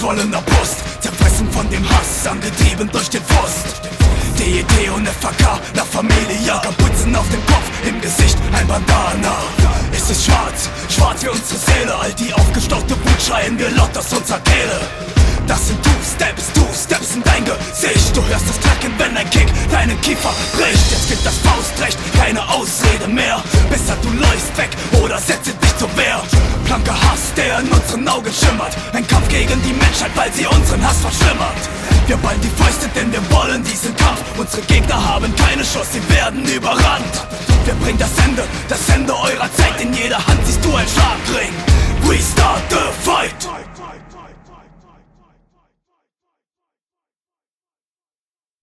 geschwollener Brust, zerfressen von dem Hass, angetrieben durch den Frust. DED und FAK, La Familia, Kapuzen auf dem Kopf, im Gesicht ein Bandana. Es ist schwarz, schwarz wie unsere Seele, all die aufgestaute Wut schreien wir laut aus unserer Kehle. Das sind Two-Steps in dein Gesicht. Du hörst das Knacken, wenn ein Kick deinen Kiefer bricht. Jetzt gilt das Faustrecht, keine Ausrede mehr. Besser du läufst weg oder setze dich zur Wehr. Blanker Hass, der in unseren Augen schimmert. Ein Kampf gegen die Menschheit, weil sie unseren Hass verschlimmert. Wir ballen die Fäuste, denn wir wollen diesen Kampf. Unsere Gegner haben keine Chance, sie werden überrannt. Wir bringen das Ende eurer Zeit. In jeder Hand siehst du ein Schlagring.